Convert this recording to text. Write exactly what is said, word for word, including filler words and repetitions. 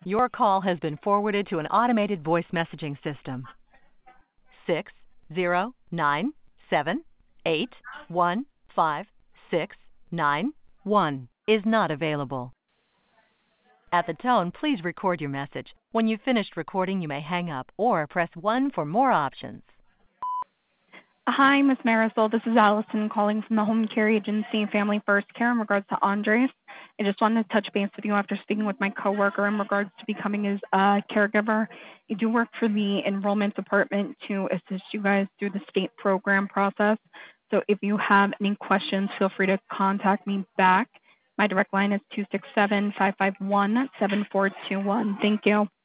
Your call has been forwarded to an automated voice messaging system. Six zero nine seven eight one five six nine one is not available. At the tone, please record your message. When you've finished recording, you may hang up or press one for more options. Hi, Miss Marisol. This is Allison calling from the Home Care Agency Family First Care in regards to Andres. I just wanted to touch base with you after speaking with my coworker in regards to becoming his uh, caregiver. I do work for the enrollment department to assist you guys through the state program process. So if you have any questions, feel free to contact me back. My direct line is two six seven, five five one, seven four two one. Thank you.